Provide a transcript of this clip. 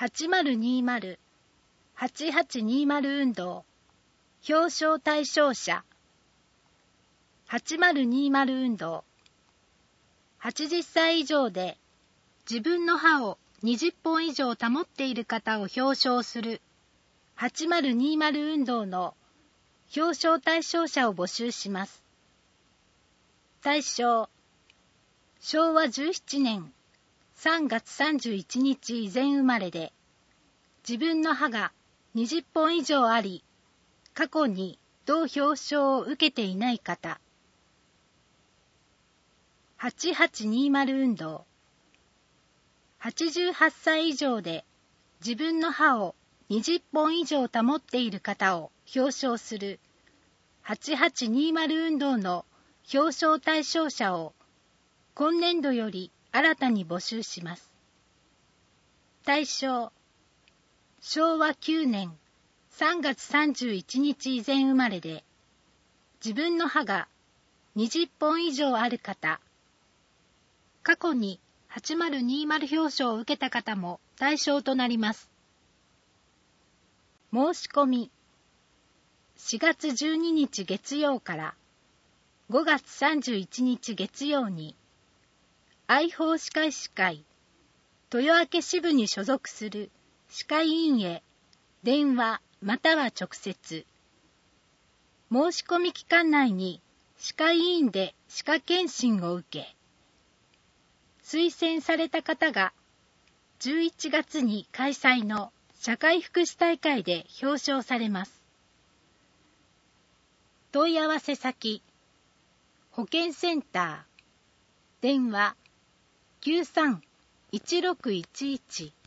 8020-8820運動表彰対象者8020運動80歳以上で自分の歯を20本以上保っている方を表彰する8020運動の表彰対象者を募集します。対象昭和17年3月31日以前生まれで自分の歯が20本以上あり過去に同表彰を受けていない方8820運動88歳以上で自分の歯を20本以上保っている方を表彰する8820運動の表彰対象者を今年度より新たに募集します。対象昭和9年3月31日以前生まれで自分の歯が20本以上ある方過去に8020表彰を受けた方も対象となります。申し込み4月12日月曜から5月31日月曜に愛宝歯科医師会豊明支部に所属する歯科医院へ電話または直接申し込み期間内に歯科医院で歯科検診を受け推薦された方が11月に開催の社会福祉大会で表彰されます。問い合わせ先保健センター電話93-1611